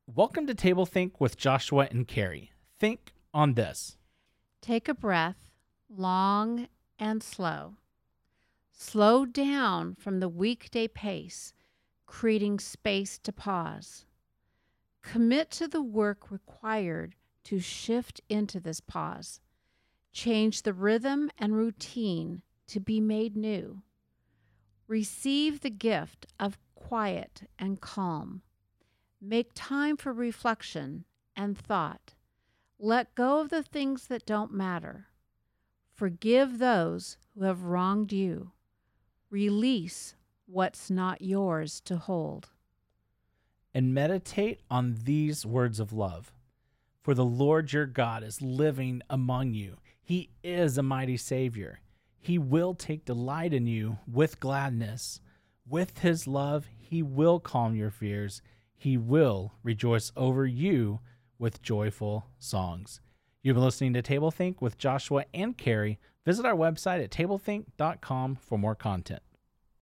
Welcome to Table Think with Joshua and Carrie. Think on this. Take a breath, long and slow. Slow down from the weekday pace, creating space to pause. Commit to the work required to shift into this pause. Change the rhythm and routine to be made new. Receive the gift of quiet and calm. Make time for reflection and thought. Let go of the things that don't matter. Forgive those who have wronged you. Release what's not yours to hold. And meditate on these words of love. For the Lord your God is living among you. He is a mighty Savior. He will take delight in you with gladness. With his love, he will calm your fears. He will rejoice over you with joyful songs. You've been listening to Table Think with Joshua and Carrie. Visit our website at tablethink.com for more content.